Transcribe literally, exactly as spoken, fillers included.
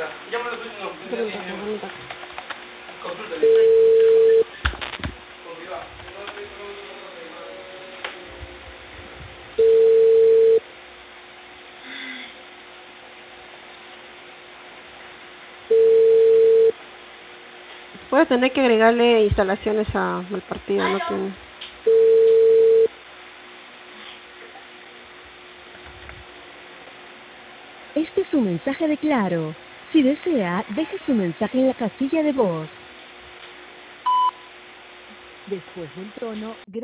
Voy a tener que agregarle instalaciones a, al partido, no tiene. Este es un mensaje de Claro. Si desea, deje su mensaje en la casilla de voz. Después del tono,